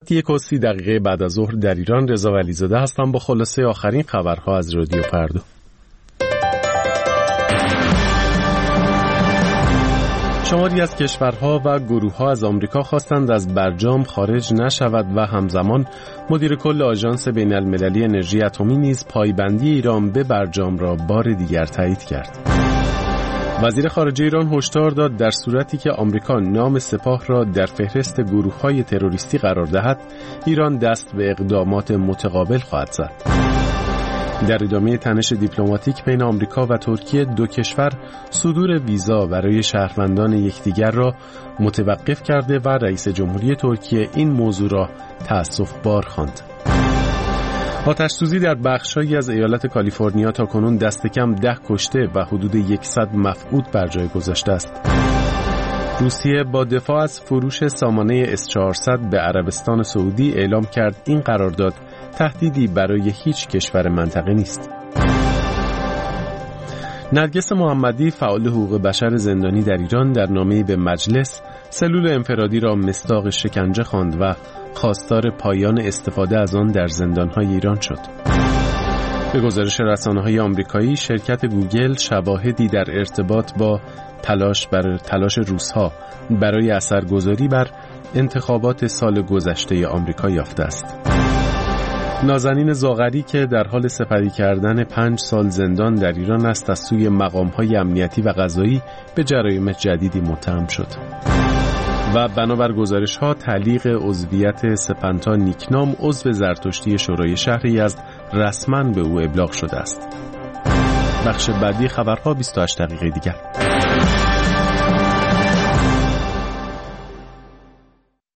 1:30 بعد از ظهر در ایران. رضا ولیزاده هستم با خلاصه آخرین خبرها از رادیو فردا. شماری از کشورها و گروه‌ها از آمریکا خواستند از برجام خارج نشود و همزمان مدیر کل آژانس بین‌المللی انرژی اتمی نیز پایبندی ایران به برجام را بار دیگر تایید کرد. وزیر خارجه ایران هشدار داد در صورتی که آمریکا نام سپاه را در فهرست گروه‌های تروریستی قرار دهد، ایران دست به اقدامات متقابل خواهد زد. در ادامه تنش دیپلماتیک بین آمریکا و ترکیه، دو کشور صدور ویزا برای شهروندان یکدیگر را متوقف کرده و رئیس جمهوری ترکیه این موضوع را تأسف‌بار خواند. آتش‌سوزی در بخش‌هایی از ایالت کالیفرنیا تاکنون دست کم 10 کشته و حدود 100 مفقود بر جای گذاشته است. روسیه با دفاع از فروش سامانه S-400 به عربستان سعودی اعلام کرد این قرارداد تهدیدی برای هیچ کشور منطقه نیست. نرگس محمدی، فعال حقوق بشر زندانی در ایران، در نامه‌ای به مجلس سلول انفرادی را مصداق شکنجه خواند و خواستار پایان استفاده از آن در زندان‌های ایران شد. به گزارش رسانه‌های آمریکایی، شرکت گوگل شواهدی در ارتباط با تلاش روس‌ها برای اثرگذاری بر انتخابات سال گذشته آمریکا یافته است. نازنین زاغری که در حال سپری کردن 5 سال زندان در ایران است، از سوی مقام‌های امنیتی و قضایی به جرایم جدیدی متهم شد و بنابر گزارش‌ها تعلیق عضویت سپنتا نیکنام، عضو زرتشتی شورای شهر یزد، رسما به او ابلاغ شده است. بخش بعدی خبرها 28 دقیقه دیگر.